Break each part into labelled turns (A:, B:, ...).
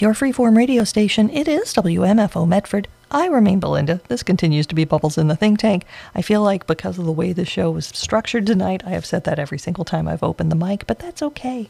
A: your freeform radio station. It is WMFO Medford. I remain Belinda. This continues to be Bubbles in the Think Tank. I feel like because of the way the show was structured tonight, I have said that every single time I've opened the mic, but that's okay.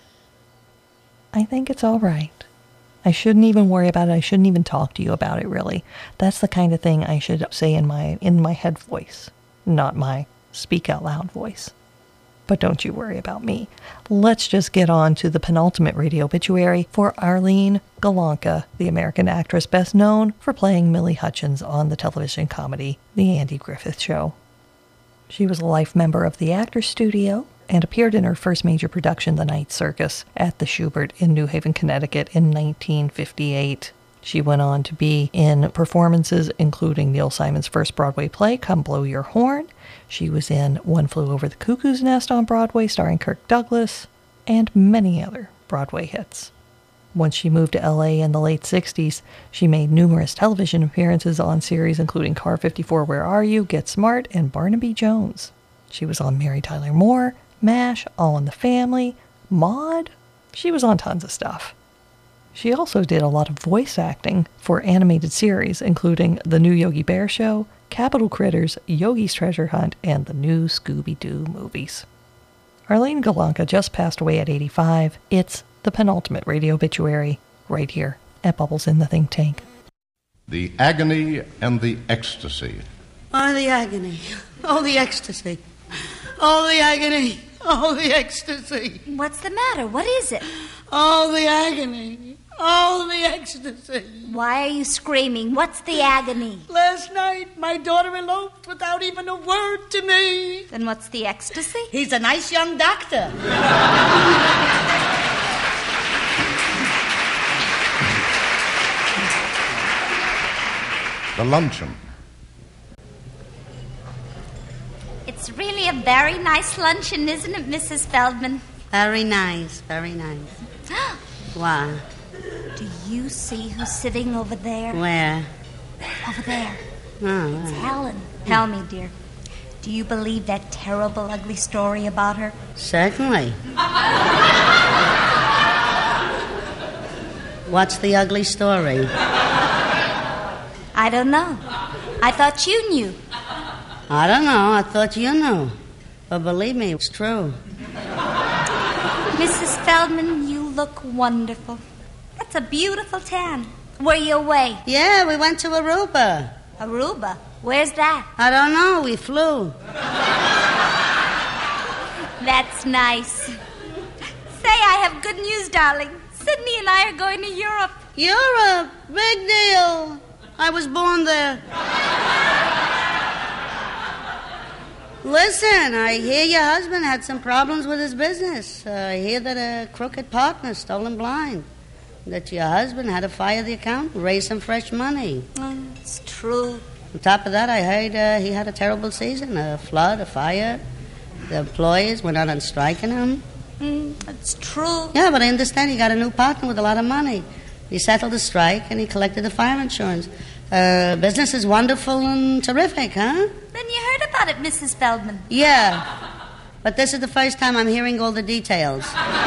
A: I think it's all right. I shouldn't even worry about it. I shouldn't even talk to you about it, really. That's the kind of thing I should say in my head voice, not my speak out loud voice. But don't you worry about me. Let's just get on to the penultimate radio obituary for Arlene Galanka, the American actress best known for playing Millie Hutchins on the television comedy The Andy Griffith Show. She was a life member of the Actors Studio and appeared in her first major production, The Night Circus, at the Schubert in New Haven, Connecticut in 1958. She went on to be in performances including Neil Simon's first Broadway play, Come Blow Your Horn. She was in One Flew Over the Cuckoo's Nest on Broadway, starring Kirk Douglas, and many other Broadway hits. Once she moved to LA in the late 60s, she made numerous television appearances on series including Car 54, Where Are You?, Get Smart, and Barnaby Jones. She was on Mary Tyler Moore, MASH, All in the Family, Maude. She was on tons of stuff. She also did a lot of voice acting for animated series, including The New Yogi Bear Show, Capital Critters, Yogi's Treasure Hunt, and the new Scooby-Doo movies. Arlene Galanka just passed away at 85. It's the penultimate radio obituary right here at Bubbles in the Think Tank.
B: The agony and the ecstasy.
C: Oh, the agony. Oh, the ecstasy. Oh, the agony. Oh, the ecstasy.
D: What's the matter? What is it?
C: Oh, the agony. Oh, the ecstasy.
D: Why are you screaming? What's the agony?
C: Last night, my daughter eloped without even a word to me.
D: Then what's the ecstasy?
C: He's a nice young doctor.
B: The luncheon.
D: It's really a very nice luncheon, isn't it, Mrs. Feldman?
C: Very nice, very nice. Why?
D: Do you see who's sitting over there?
C: Where?
D: Over there.
C: Oh,
D: It's Helen. Tell me, dear, do you believe that terrible, ugly story about her?
C: certainly. What's the ugly story?
D: I don't know. I thought you knew.
C: I don't know. I thought you knew. But believe me, it's true.
D: Mrs. Feldman, you look wonderful. That's a beautiful tan. Were you away?
C: Yeah, we went to Aruba.
D: Aruba? Where's that?
C: I don't know. We flew.
D: That's nice. Say, I have good news, darling. Sydney and I are going to Europe.
C: Europe? Big deal. I was born there. Listen, I hear your husband had some problems with his business. I hear that a crooked partner stole him blind. That your husband had to fire the accountant, raise some fresh money.
D: It's true.
C: On top of that, I heard he had a terrible season, a flood, a fire. The employees went out on strike on him.
D: It's true.
C: Yeah, but I understand he got a new partner with a lot of money. He settled the strike and he collected the fire insurance. Business is wonderful and terrific, huh?
D: Then you heard about it, Mrs. Feldman.
C: Yeah, but this is the first time I'm hearing all the details.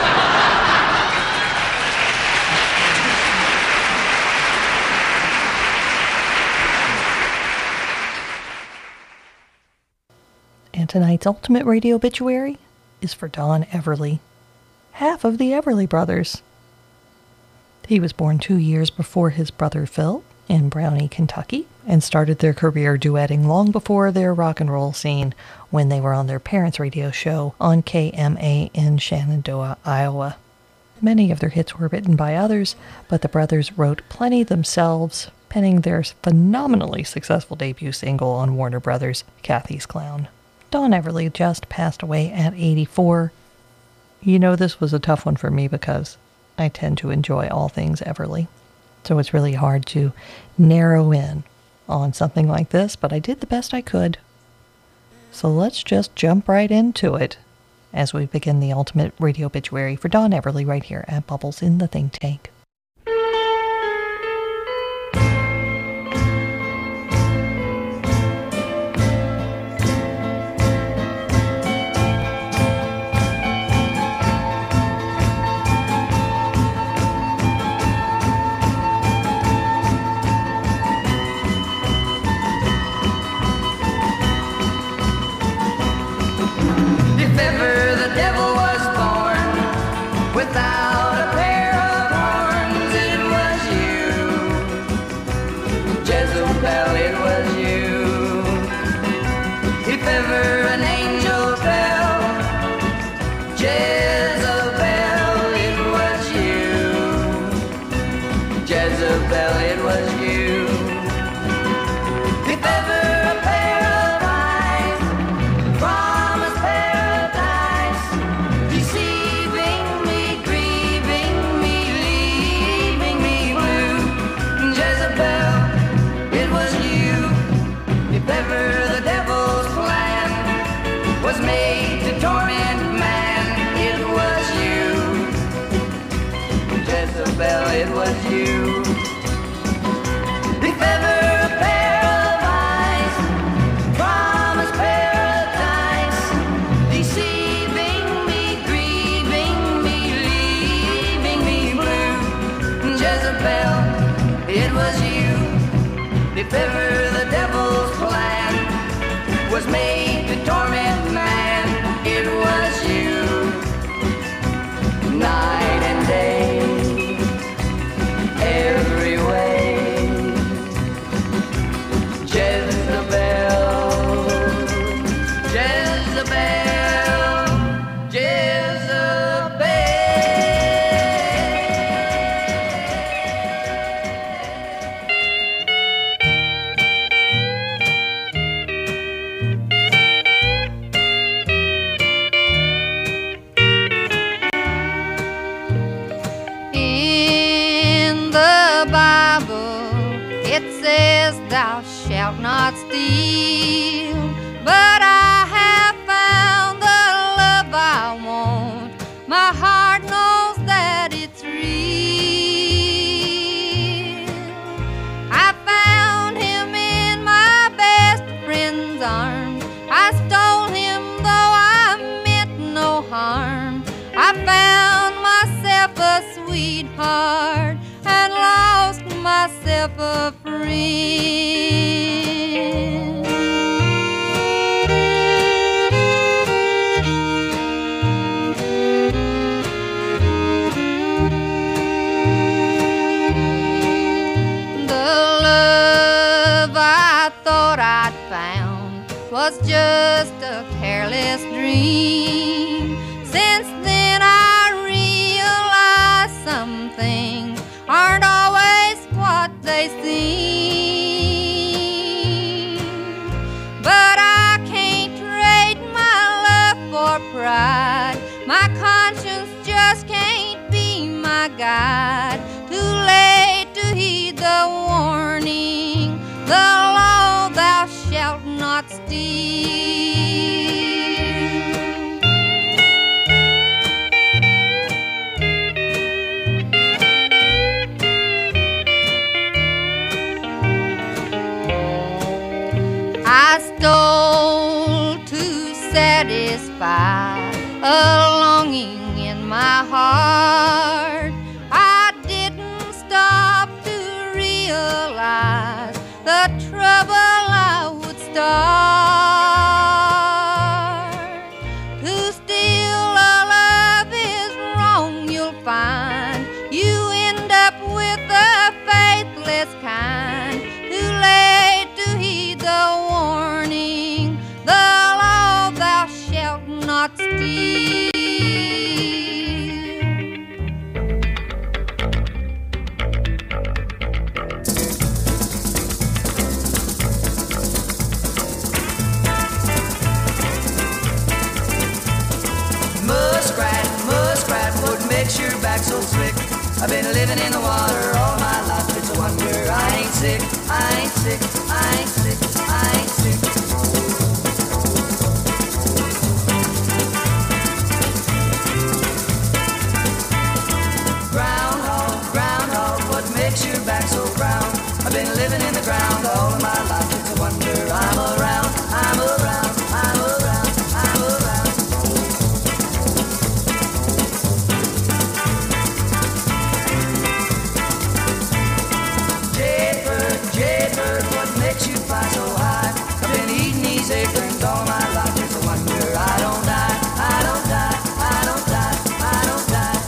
A: And tonight's ultimate radio obituary is for Don Everly, half of the Everly Brothers. He was born 2 years before his brother Phil in Brownie, Kentucky, and started their career duetting long before their rock and roll scene when they were on their parents' radio show on KMA in Shenandoah, Iowa. Many of their hits were written by others, but the brothers wrote plenty themselves, penning their phenomenally successful debut single on Warner Brothers, Kathy's Clown. Don Everly just passed away at 84. You know, this was a tough one for me because I tend to enjoy all things Everly. So it's really hard to narrow in on something like this, but I did the best I could. So let's just jump right into it as we begin the ultimate radio obituary for Don Everly right here at Bubbles in the Think Tank.
E: Jezebel, it was you. If ever a pair of eyes promised paradise, deceiving me, grieving me, leaving me blue, Jezebel, it was you. If ever the devil's plan was made to torment man, it was you. Jezebel, it was you. If ever a pair of eyes promised paradise, deceiving me, grieving me, leaving me blue, Jezebel, it was you. If ever the devil's plan was made to torment man, it was you. Night and day, every way, Jezebel, Jezebel, Jezebel.
F: In the Bible it says thou shalt not steal, but I have found the love I want. My heart knows that it's real. I found him in my best friend's arms. I stole him though I meant no harm. I found myself a sweetheart and lost myself a friend. The love I thought I'd found was just a careless dream. Since then I realize some things aren't always what they seem. But I can't trade my love for pride. My conscience just can't be my guide. Too late to heed the warning, the law thou shalt not steal. I stole to satisfy a longing in my heart. I didn't stop to realize the trouble I would start. To steal a love is wrong, you'll find. You end up with the faithless kind. Too late to heed the warning, the law thou shalt not steal.
E: Muskrat, muskrat, what makes your back so slick? I've been living in the water all my life, it's a wonder I ain't sick, I ain't sick, I ain't sick, I ain't sick. Groundhog, groundhog, what makes your back so brown? I've been living in the ground all of my life, it's a wonder I'm around, I'm around, I'm around, I'm around. Jaybird, jaybird, what makes you fly so high? I've been eating these acorns all my life, it's a wonder I don't die, I don't die, I don't die, I don't die.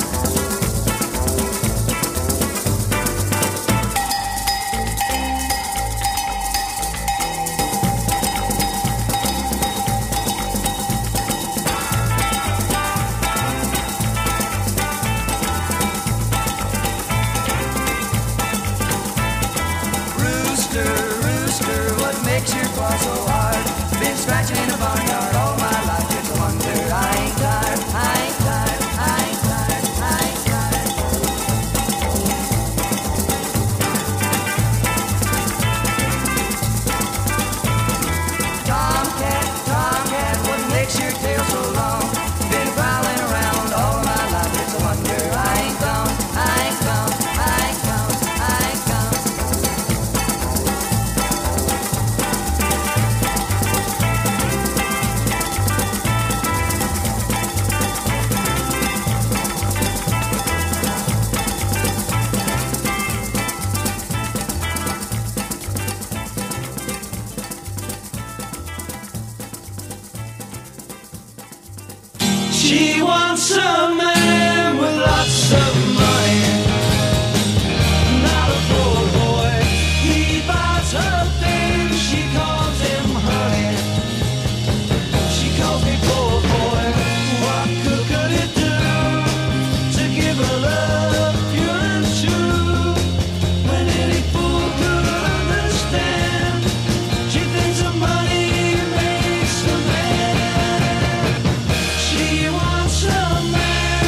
E: wants a man with lots of money, not a poor boy. He buys her things, she calls him honey. She calls me poor boy. What good could it do to give her love pure and true, when any fool could understand? She thinks of money makes a man. She wants a man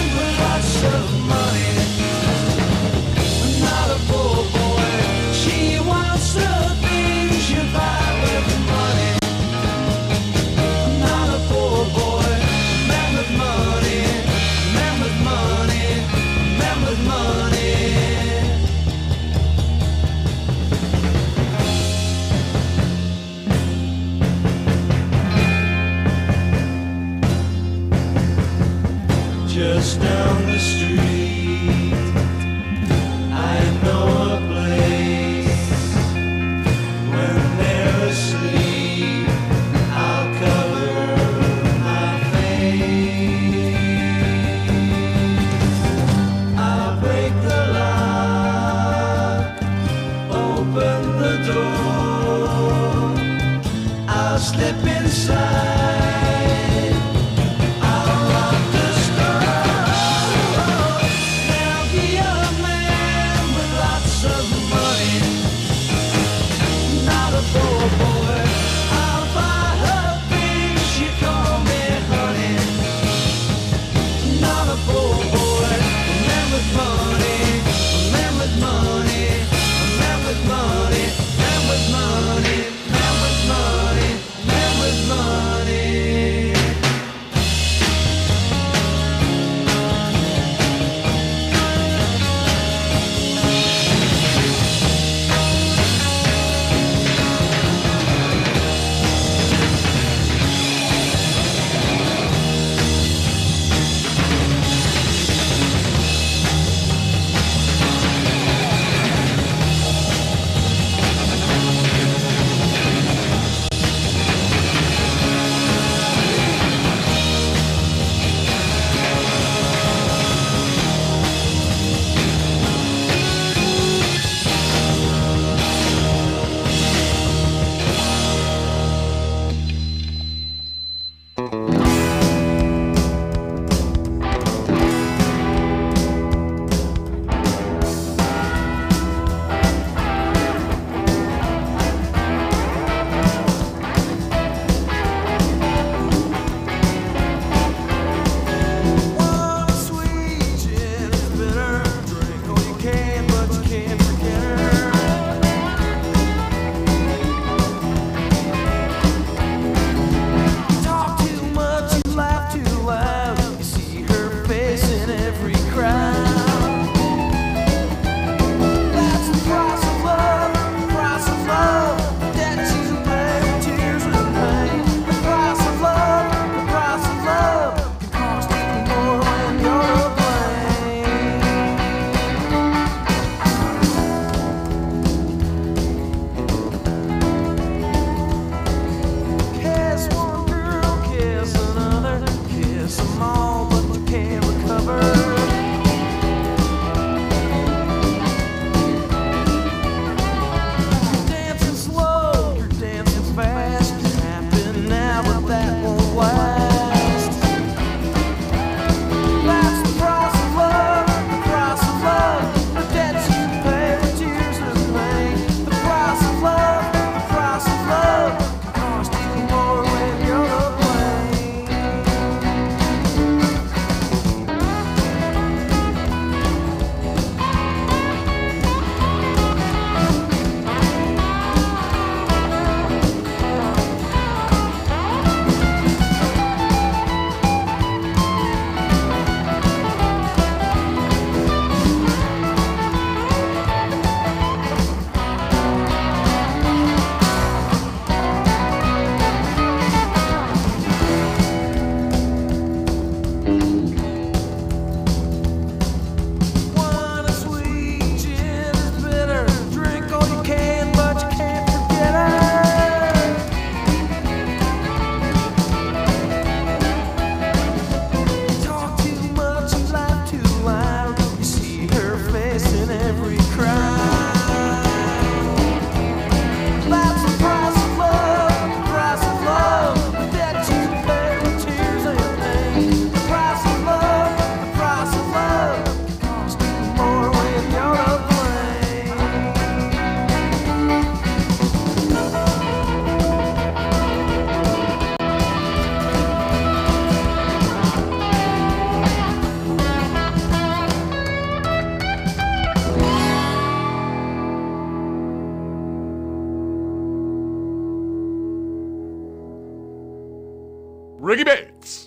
G: Ricky Bates.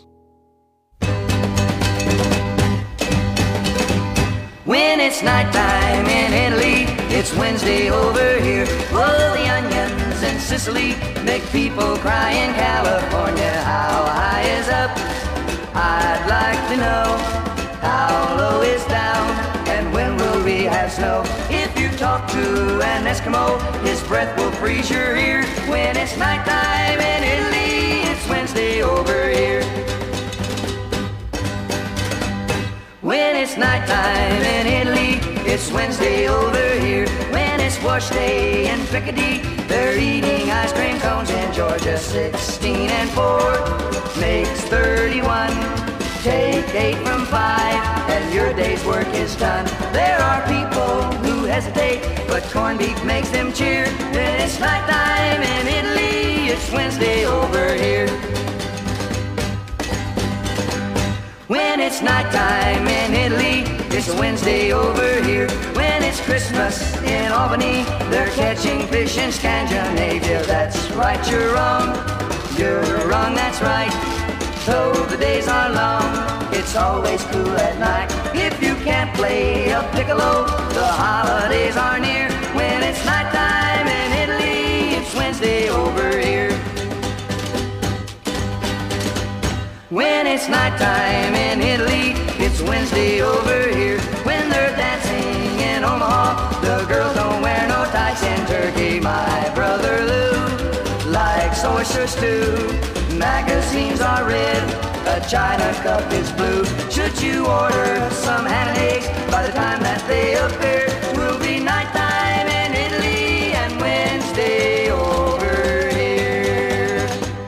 E: When it's nighttime in Italy, it's Wednesday over here. Oh, the onions in Sicily make people cry in California. How high is up? I'd like to know. How low is down? And when will we have snow? If you talk to an Eskimo, his breath will freeze your ear. When it's nighttime in Italy, it's Wednesday over here. When it's nighttime in Italy, it's Wednesday over here. When it's wash day in Piccadilly, they're eating ice cream cones in Georgia. 16 and 4 makes 31. Take 8 from 5 and your day's work is done. There are people who hesitate, but corned beef makes them cheer. When it's nighttime in Italy, it's Wednesday over here. When it's nighttime in Italy, it's Wednesday over here. When it's Christmas in Albany, they're catching fish in Scandinavia. That's right, you're wrong. You're wrong, that's right. Though the days are long, it's always cool at night. If you can't play a piccolo, the holidays are near. When it's nighttime in Italy, it's Wednesday over here. When it's nighttime in Italy, it's Wednesday over here. When they're dancing in Omaha, the girls don't wear no tights in Turkey. My brother Lou likes oyster stew. Magazines are red, a china cup is blue. Should you order some ham and eggs, by the time that they appear, it will be nighttime in Italy and Wednesday over here.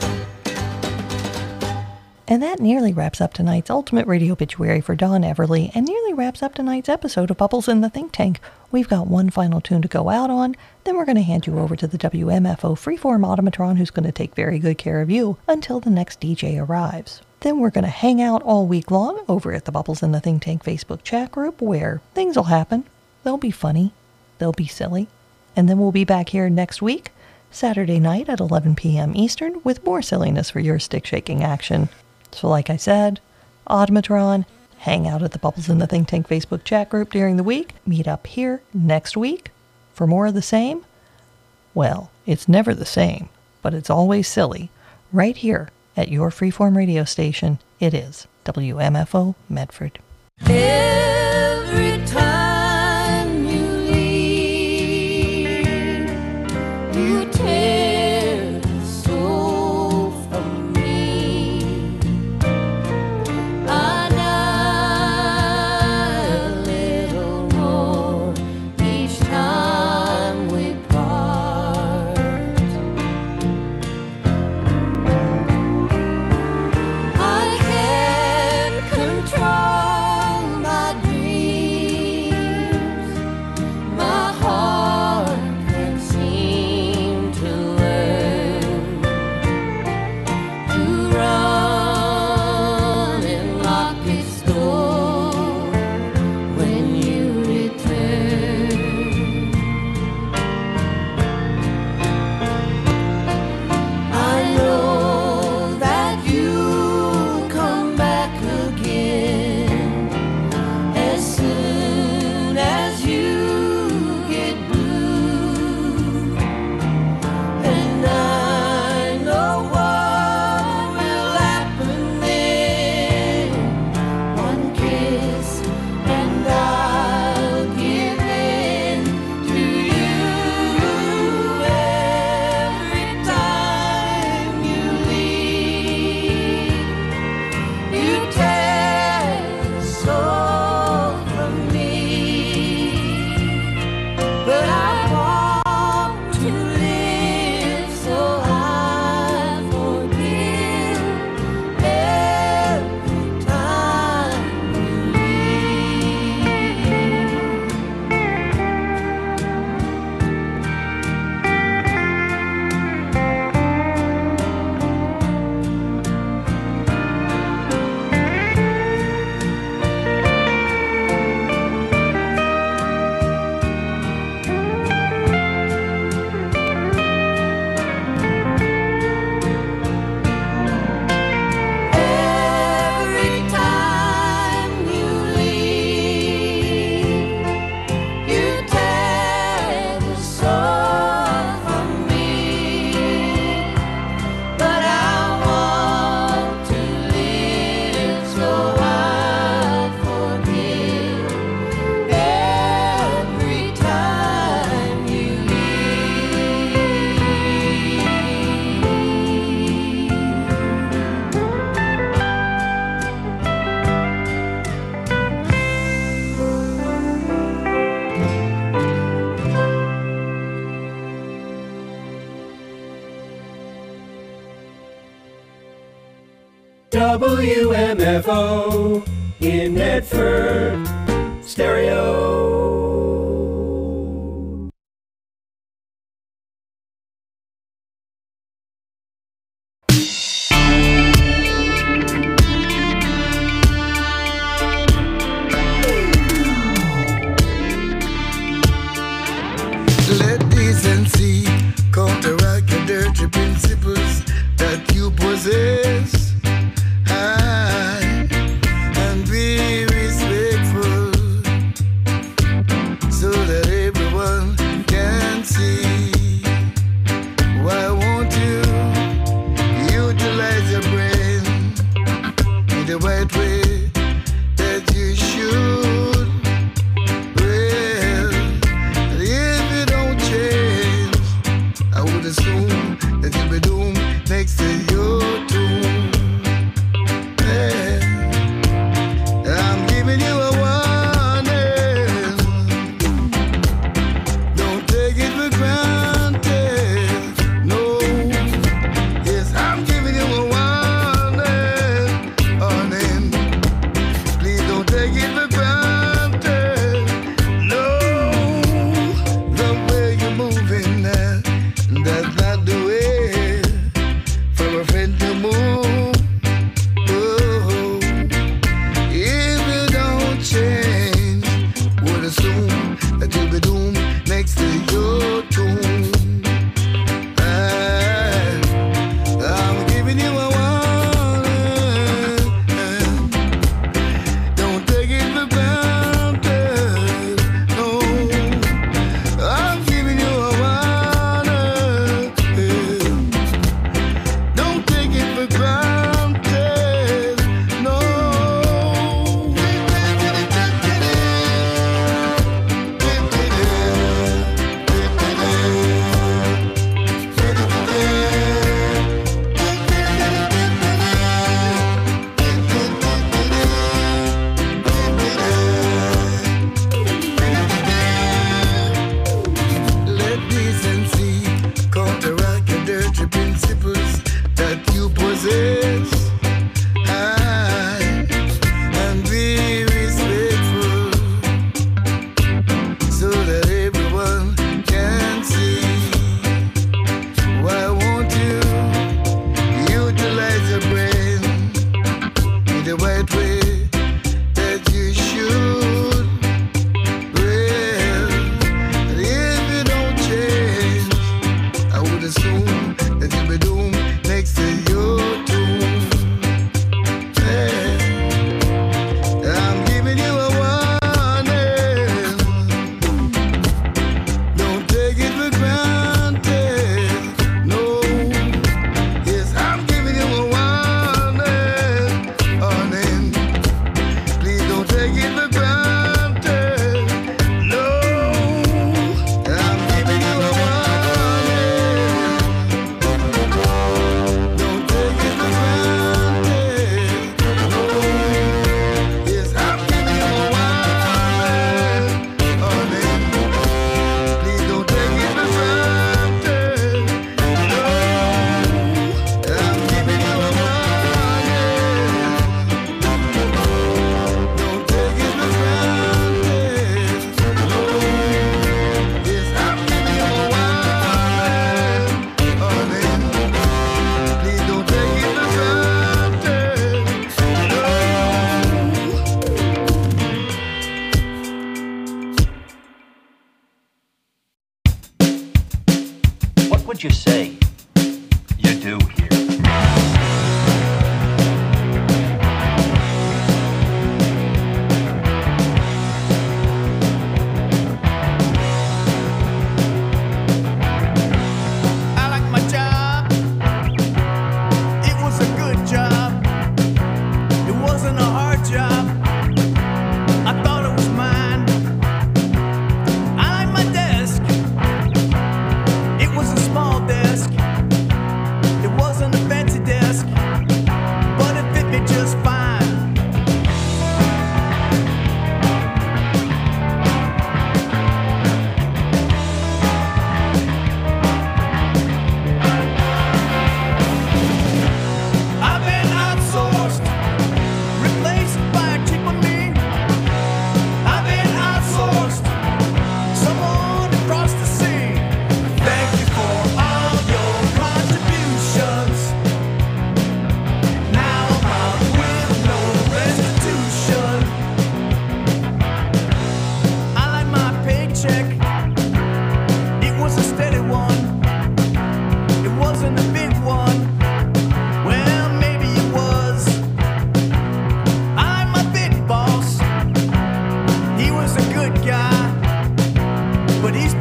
A: And that nearly wraps up tonight's Ultimate Radio Obituary for Don Everly, and nearly wraps up tonight's episode of Bubbles in the Think Tank. We've got one final tune to go out on, then we're going to hand you over to the WMFO Freeform Automatron, who's going to take very good care of you until the next DJ arrives. Then we're going to hang out all week long over at the Bubbles in the Think Tank Facebook chat group, where things will happen. They'll be funny. They'll be silly. And then we'll be back here next week, Saturday night at 11 p.m. Eastern, with more silliness for your stick-shaking action. So like I said, Automatron, hang out at the Bubbles in the Think Tank Facebook chat group during the week, meet up here next week for more of the same. Well, it's never the same, but it's always silly, right here at your freeform radio station. It is WMFO Medford.
F: Every time you leave, you tear the soul from me. I die a little more each time we part. I can't control my dreams.
G: WMFO in Medford Stereo.
H: Let decency counteract your dirty principles that you possess. And be respectful so that everyone can see. Why won't you utilize your brain in the right way that you should? Well, if you don't change, I would assume that you'll be doomed next to your tomb. I'm giving you a warning. Don't take it for granted. No. Yes, I'm giving you a warning. Warning. Please don't take it for granted. No. The way you're moving now, that's not the way for a friend to move. Change, would assume that you'll be doomed next to your tomb. I'm giving you a warning. Don't take it for granted. No, I'm giving you a warning. Don't take it for granted. No. Let decency counteract your dirty principles that you possess. And be respectful so that everyone can see. Why won't you utilize your brain in the right way that you should? Well, if you don't change, I would assume that you'll be doomed next to your tomb. I'm giving you a warning. Don't take it for granted. No. Yes, I'm giving you a warning. Warning. Please don't take it for granted. No. I'm giving you a warning. Don't take it for granted. No. Yes, I'm giving you a warning. Warning. Please don't take it for granted. No. I'm giving you a warning. Don't take it for granted. No. Yes, I'm giving you a warning. Warning. Please don't take it for granted. No.
I: What would you say you do here?
H: I like my job. It was a good job. It wasn't a hard job. I thought it was mine. I like my desk. It was a small desk. It wasn't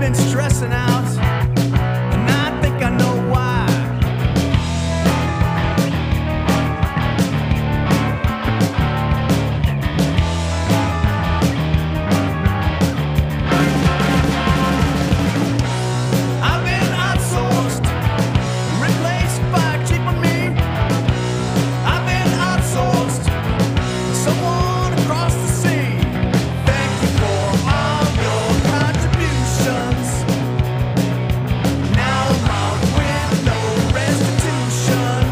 J: been stressing out, and I think I know why. I've been outsourced, replaced by cheaper me. I've been outsourced, someone across the sea. Thank you for all your contributions. Now I'm out with no restitution.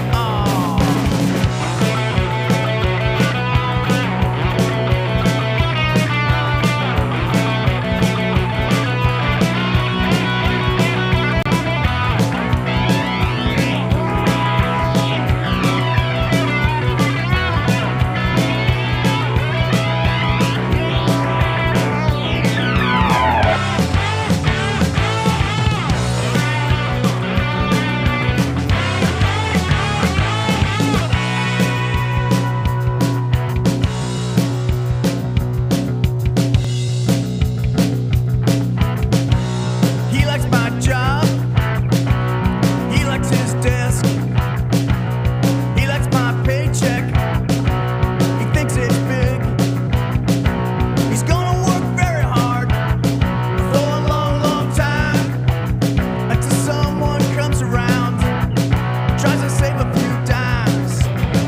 J: He likes my job. He likes his desk. He likes my paycheck. He thinks it's big. He's gonna work very hard for a long, long time until someone comes around, tries to save a few dimes.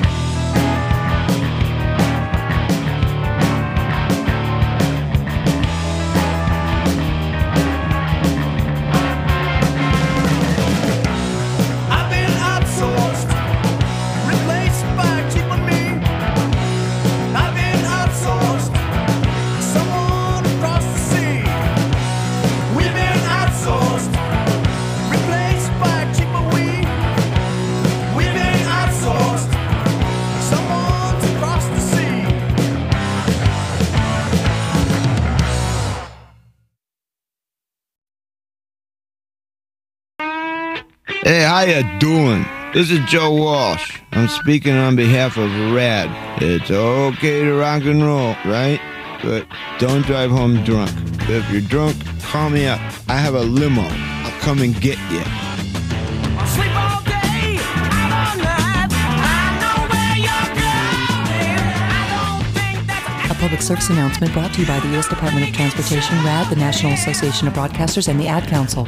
J: I've been outsourced, replaced by cheaper me. I've been outsourced, someone across the sea. We've been outsourced, replaced by cheaper we. We've been outsourced, someone across the sea.
K: Hey, how you doing? This is Joe Walsh. I'm speaking on behalf of RAD. It's okay to rock and roll, right? But don't drive home drunk. If you're drunk, call me up. I have a limo. I'll come and get you.
J: Sleep all day, out all night. I know where you're going. I don't think that's
L: A public service announcement brought to you by the U.S. Department of Transportation, RAD, the National Association of Broadcasters, and the Ad Council.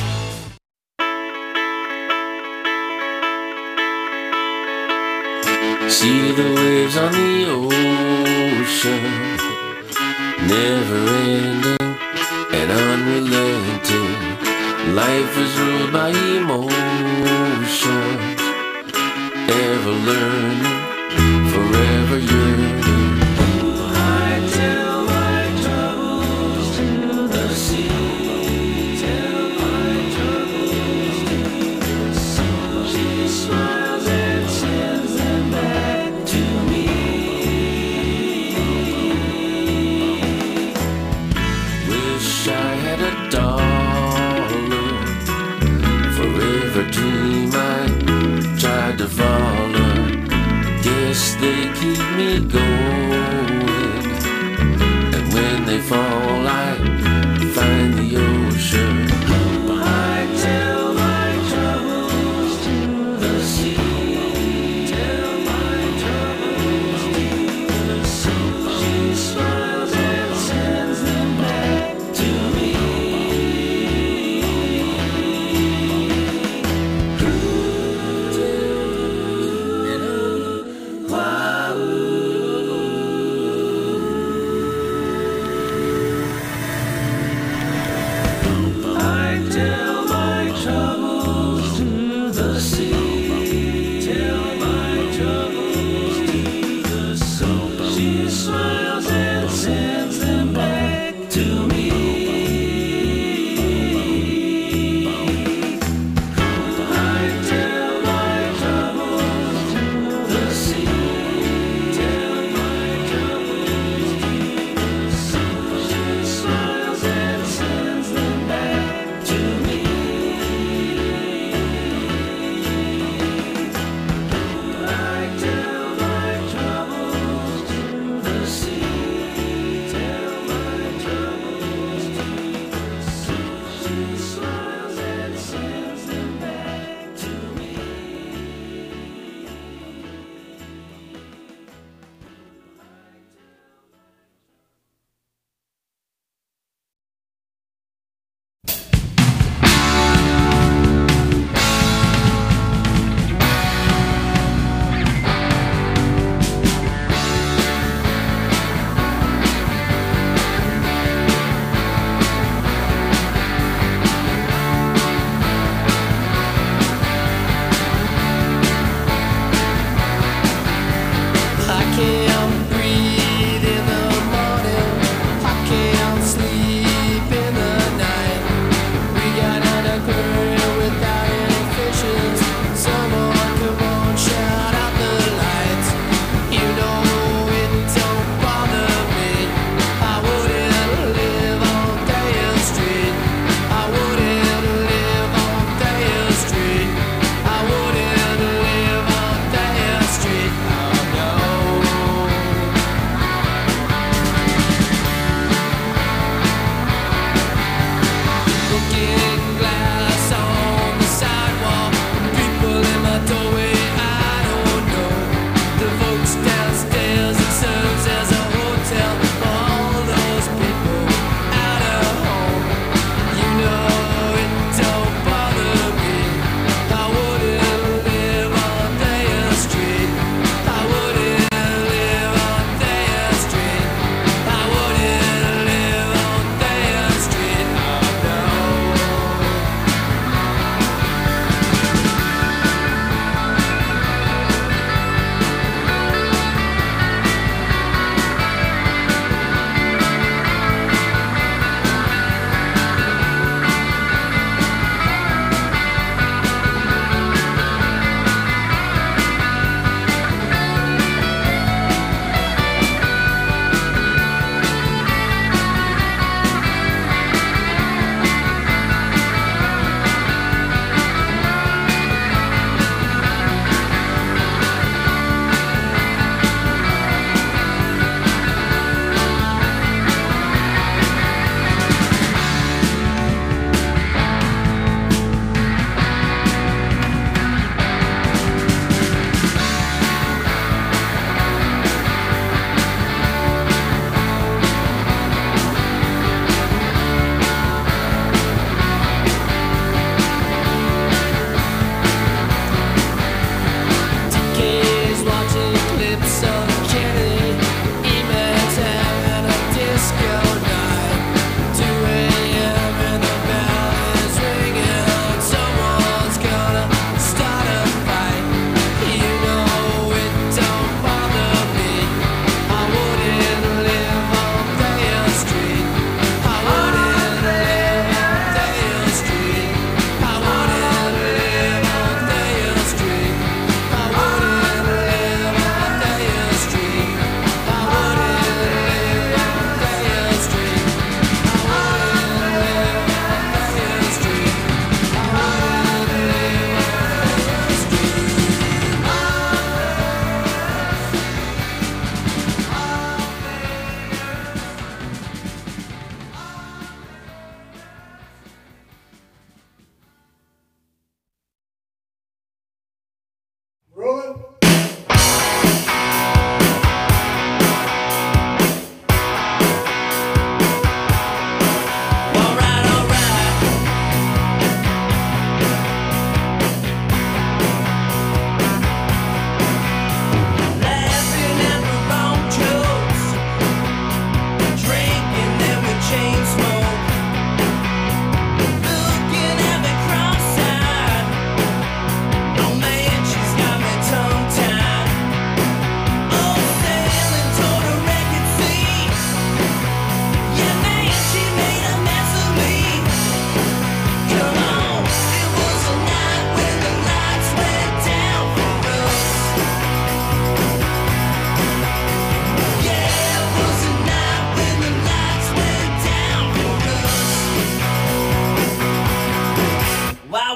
M: See the waves on the ocean, never ending and unrelenting. Life is ruled by emotions, ever learning, forever yearning. I tell my troubles to the sea, tell my troubles to the sea. She smiles and sends them back to me. Wish I had a dollar for every dream I tried to follow. Guess they keep me going, and when they fall I find the ocean. I tell my troubles to the sea, tell my troubles to the sea. She smiles and sends them back to me. Wow.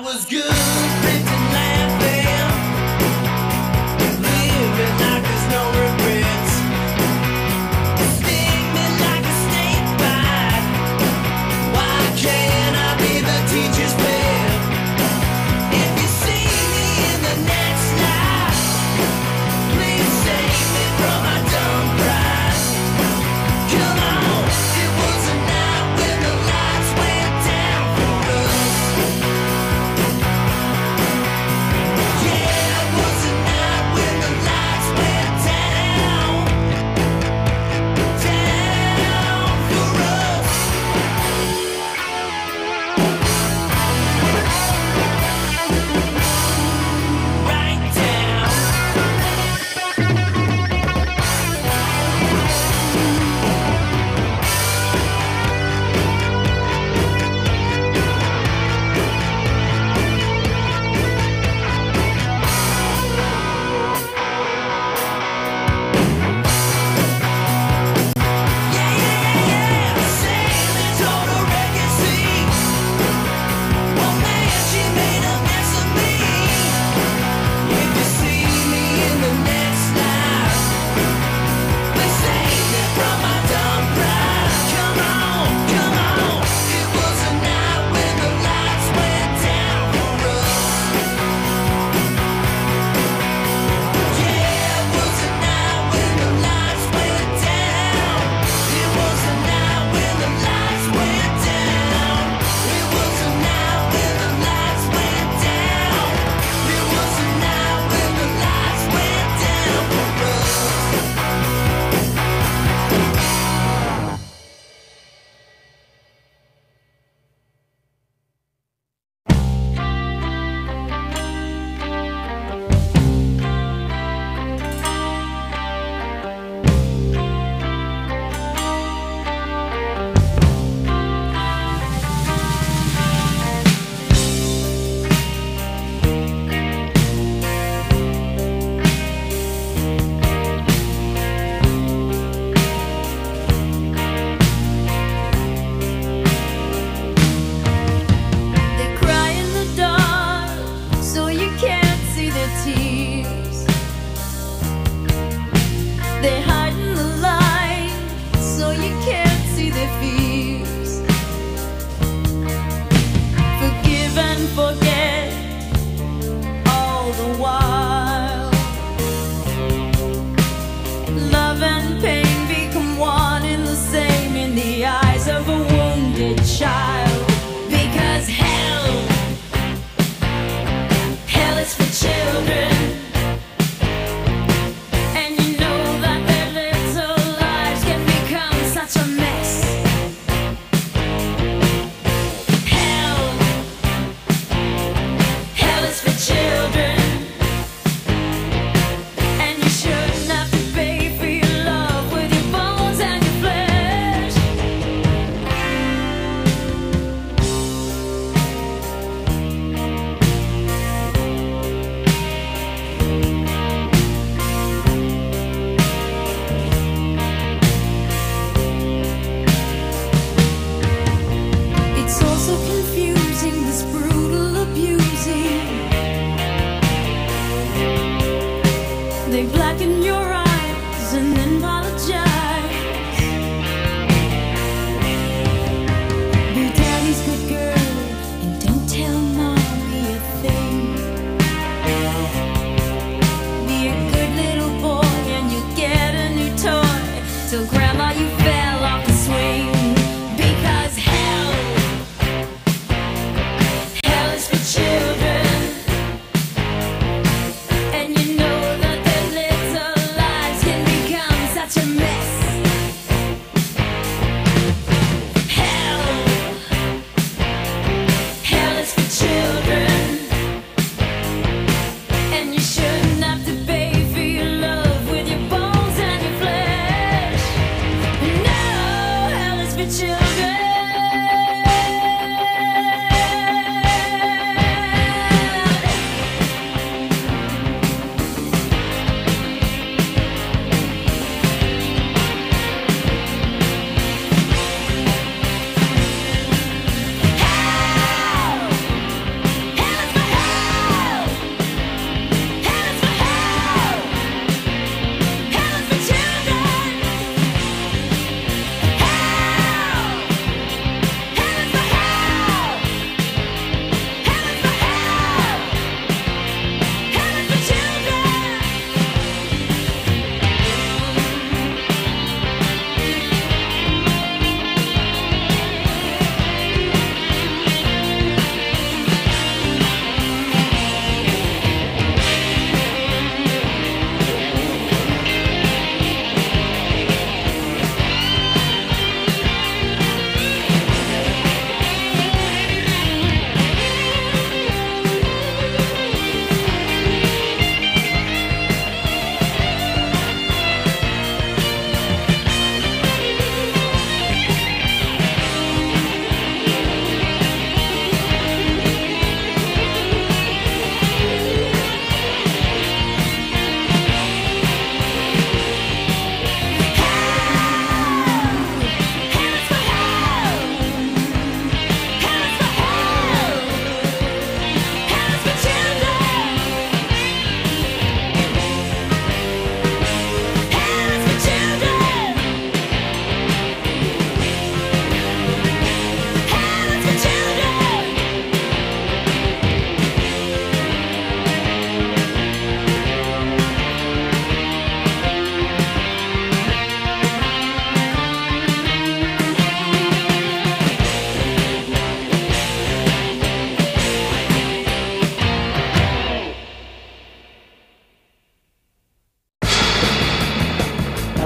E: was good, drinking, laughing, living like there's no regrets. Sting me like a snake bite. Why can't I be the teacher's pet? If you see me in the next life, please save me from my dumb pride. Come on, it was a night when the lights went down for us.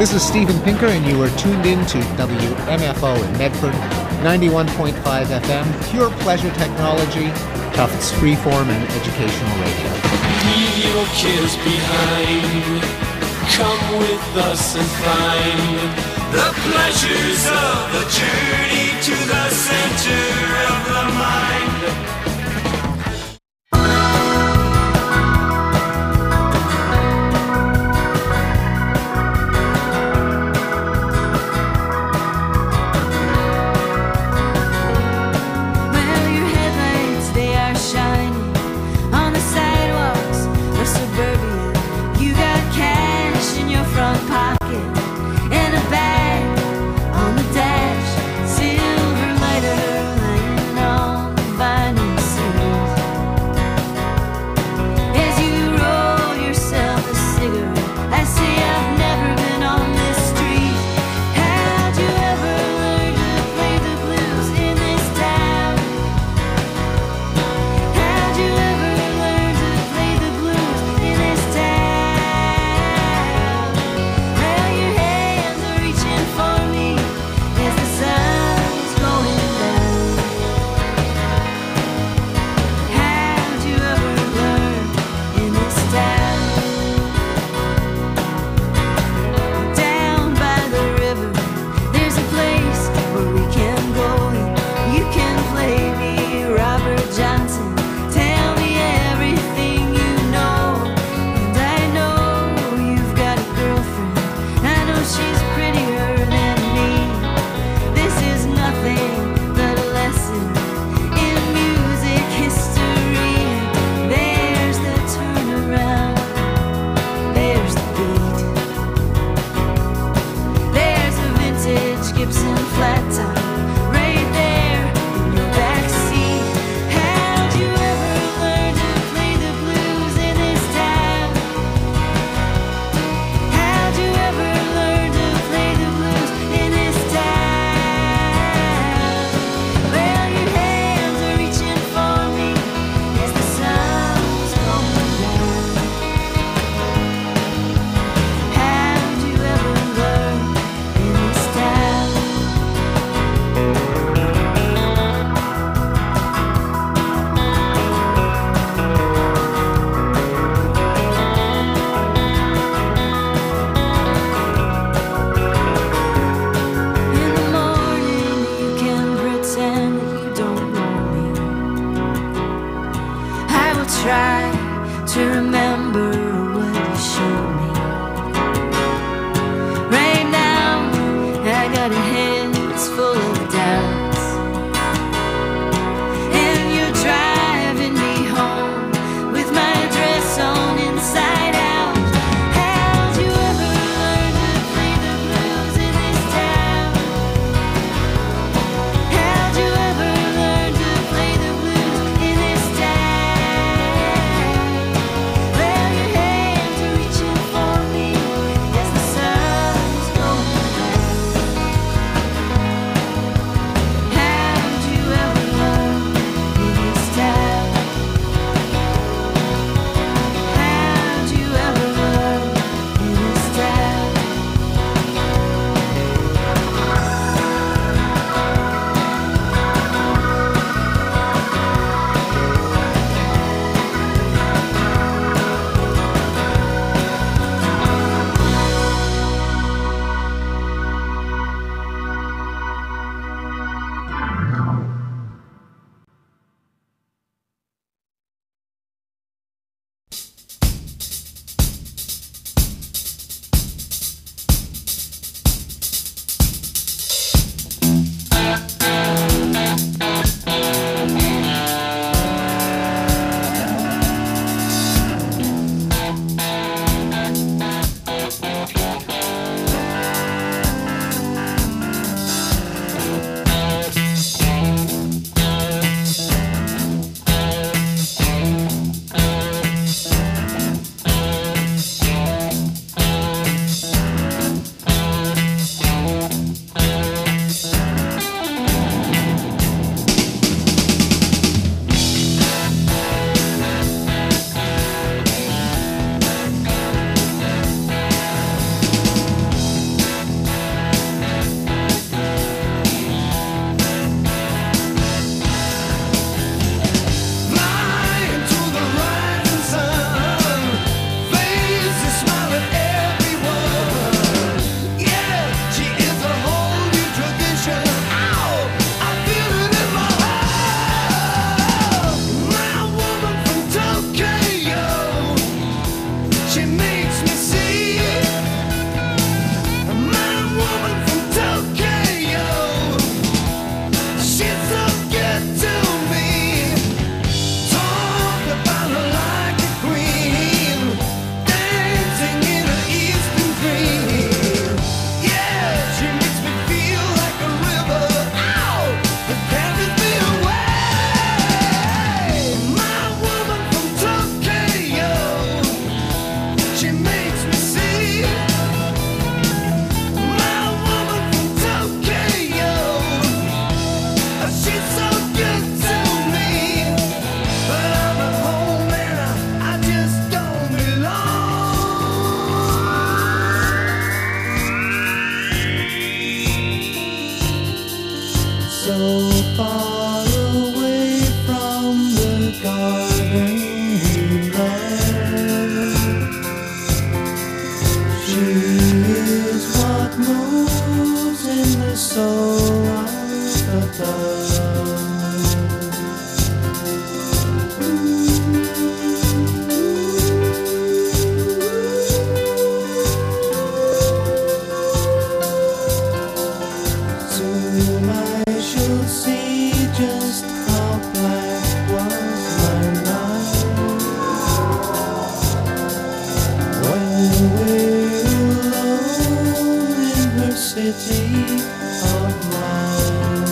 N: This is Steven Pinker, and you are tuned in to WMFO in Medford, 91.5 FM, pure pleasure technology, Tufts freeform and educational radio.
M: Leave your cares behind. Come with us and find the pleasures of the journey to the center of the mind.
O: Well,
M: garden love. She is what moves in the soul of the dove. Soon I shall see just how black was my night. When we're alone in her city of light.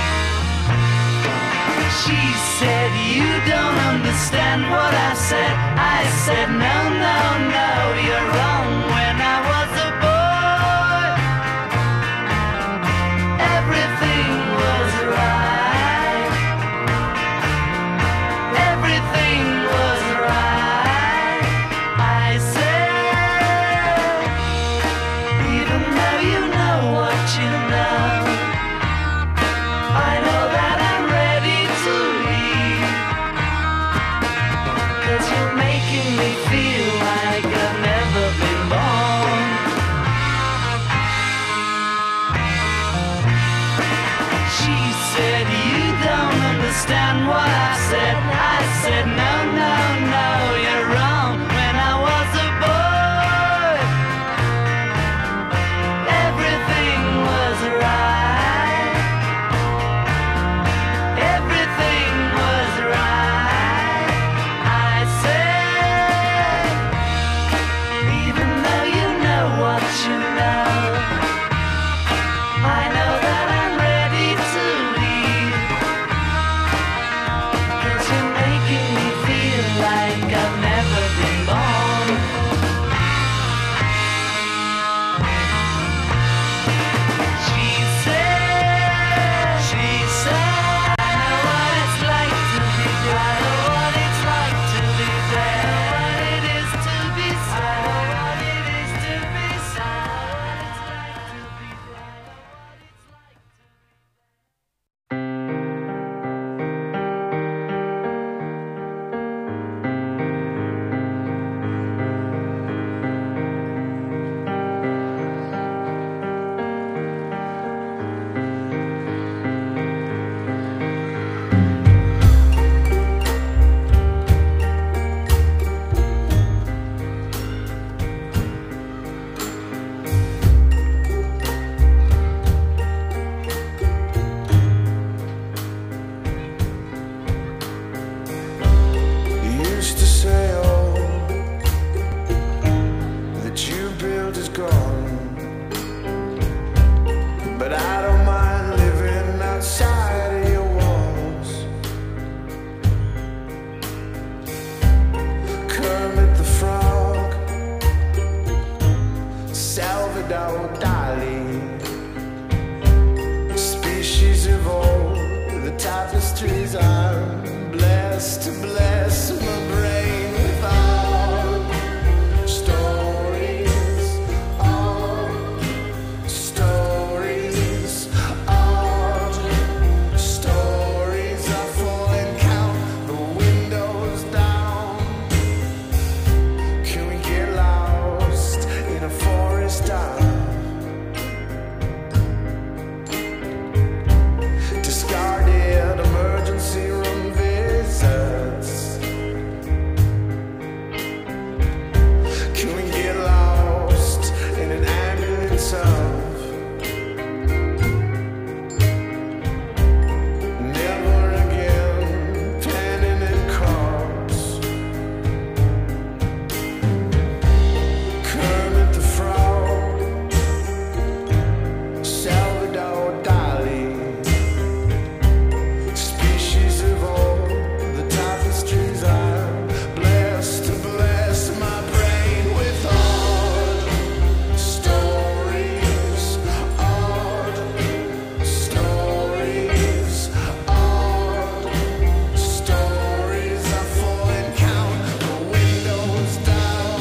E: She said, you don't understand what I said.